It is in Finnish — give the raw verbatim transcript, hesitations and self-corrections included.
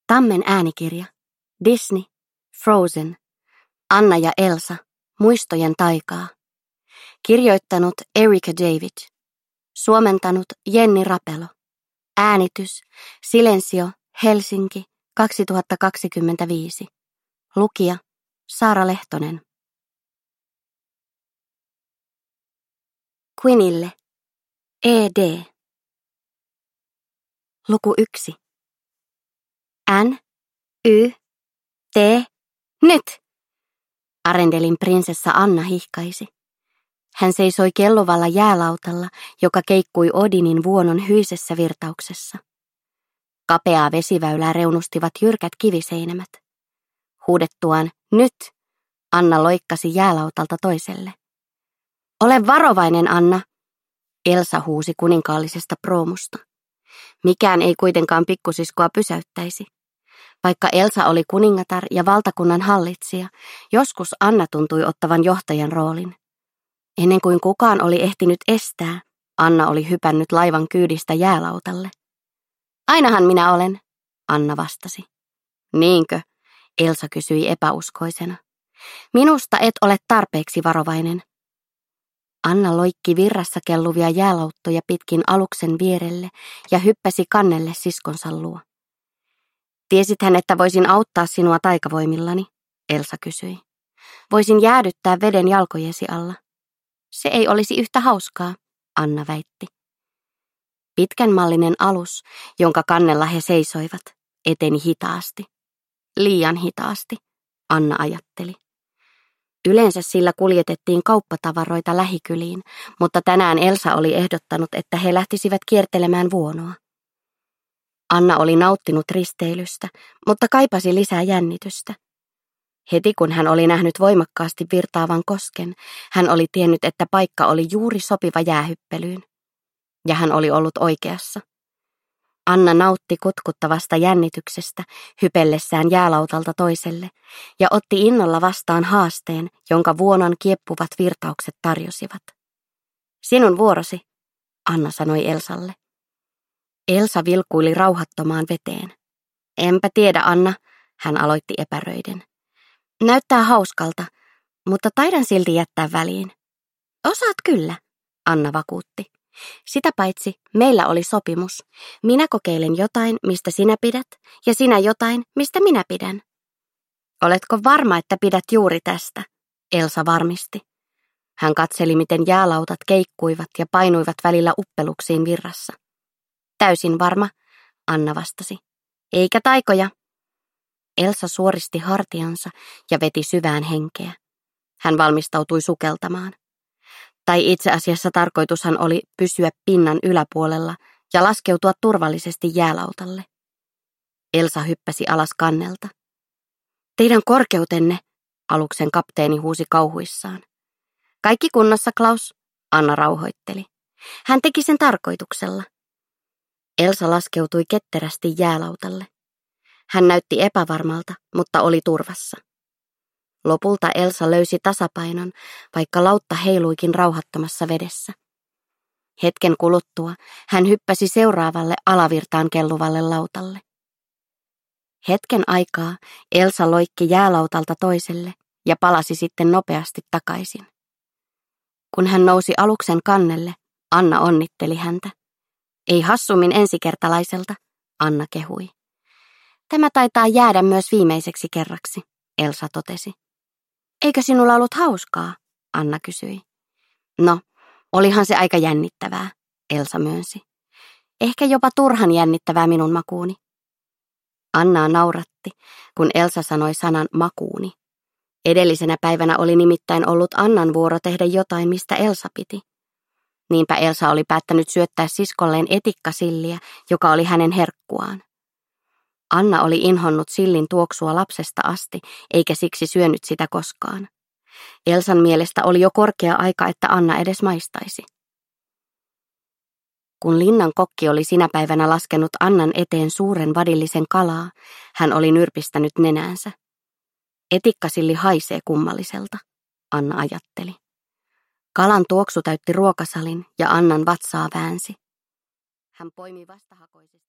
Tammen äänikirja. Disney. Frozen. Anna ja Elsa. Muistojen taikaa. Kirjoittanut Erica David. Suomentanut Jenni Rapelo. Äänitys. Silensio. Helsinki. kaksituhattakaksikymmentäviisi. Lukija. Saara Lehtonen. Quinille. E D. Luku yksi. N. Y. T. Nyt! Arendelin prinsessa Anna hihkaisi. Hän seisoi kellovalla jäälautalla, joka keikkui Odinin vuonon hyisessä virtauksessa. Kapeaa vesiväylää reunustivat jyrkät kiviseinämät. Huudettuaan nyt, Anna loikkasi jäälautalta toiselle. Ole varovainen, Anna, Elsa huusi kuninkaallisesta proomusta. Mikään ei kuitenkaan pikkusiskoa pysäyttäisi. Vaikka Elsa oli kuningatar ja valtakunnan hallitsija, joskus Anna tuntui ottavan johtajan roolin. Ennen kuin kukaan oli ehtinyt estää, Anna oli hypännyt laivan kyydistä jäälautalle. Ainahan minä olen, Anna vastasi. Niinkö? Elsa kysyi epäuskoisena. Minusta et ole tarpeeksi varovainen. Anna loikki virrassa kelluvia jäälauttoja pitkin aluksen vierelle ja hyppäsi kannelle siskonsa luo. Tiesithän, että voisin auttaa sinua taikavoimillani, Elsa kysyi. Voisin jäädyttää veden jalkojesi alla. Se ei olisi yhtä hauskaa, Anna väitti. Pitkänmallinen alus, jonka kannella he seisoivat, eteni hitaasti. Liian hitaasti, Anna ajatteli. Yleensä sillä kuljetettiin kauppatavaroita lähikyliin, mutta tänään Elsa oli ehdottanut, että he lähtisivät kiertelemään vuonoa. Anna oli nauttinut risteilystä, mutta kaipasi lisää jännitystä. Heti kun hän oli nähnyt voimakkaasti virtaavan kosken, hän oli tiennyt, että paikka oli juuri sopiva jäähyppelyyn. Ja hän oli ollut oikeassa. Anna nautti kutkuttavasta jännityksestä hypellessään jäälautalta toiselle ja otti innolla vastaan haasteen, jonka vuonon kieppuvat virtaukset tarjosivat. Sinun vuorosi, Anna sanoi Elsalle. Elsa vilkuili rauhattomaan veteen. Enpä tiedä, Anna, hän aloitti epäröiden. Näyttää hauskalta, mutta taidan silti jättää väliin. Osaat kyllä, Anna vakuutti. Sitä paitsi meillä oli sopimus. Minä kokeilen jotain, mistä sinä pidät, ja sinä jotain, mistä minä pidän. Oletko varma, että pidät juuri tästä? Elsa varmisti. Hän katseli, miten jäälautat keikkuivat ja painuivat välillä uppeluksiin virrassa. Täysin varma, Anna vastasi. Eikä taikoja. Elsa suoristi hartiansa ja veti syvään henkeä. Hän valmistautui sukeltamaan. Tai itse asiassa tarkoitushan oli pysyä pinnan yläpuolella ja laskeutua turvallisesti jäälautalle. Elsa hyppäsi alas kannelta. Teidän korkeutenne, aluksen kapteeni huusi kauhuissaan. Kaikki kunnossa, Klaus, Anna rauhoitteli. Hän teki sen tarkoituksella. Elsa laskeutui ketterästi jäälautalle. Hän näytti epävarmalta, mutta oli turvassa. Lopulta Elsa löysi tasapainon, vaikka lautta heiluikin rauhattomassa vedessä. Hetken kuluttua hän hyppäsi seuraavalle alavirtaan kelluvalle lautalle. Hetken aikaa Elsa loikki jäälautalta toiselle ja palasi sitten nopeasti takaisin. Kun hän nousi aluksen kannelle, Anna onnitteli häntä. Ei hassummin ensikertalaiselta, Anna kehui. Tämä taitaa jäädä myös viimeiseksi kerraksi, Elsa totesi. Eikö sinulla ollut hauskaa? Anna kysyi. No, olihan se aika jännittävää, Elsa myönsi. Ehkä jopa turhan jännittävää minun makuuni. Annaa nauratti, kun Elsa sanoi sanan makuuni. Edellisenä päivänä oli nimittäin ollut Annan vuoro tehdä jotain, mistä Elsa piti. Niinpä Elsa oli päättänyt syöttää siskolleen etikkasilliä, joka oli hänen herkkuaan. Anna oli inhonnut sillin tuoksua lapsesta asti, eikä siksi syönyt sitä koskaan. Elsan mielestä oli jo korkea aika, että Anna edes maistaisi. Kun linnan kokki oli sinä päivänä laskenut Annan eteen suuren vadillisen kalaa, hän oli nyrpistänyt nenäänsä. Etikkasilli haisee kummalliselta, Anna ajatteli. Kalan tuoksu täytti ruokasalin ja Annan vatsaa väänsi. Hän poimi vastahakoisesti.